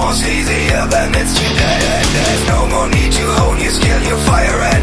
almost easier than it's today. There's no more need to hone your skill, your fire and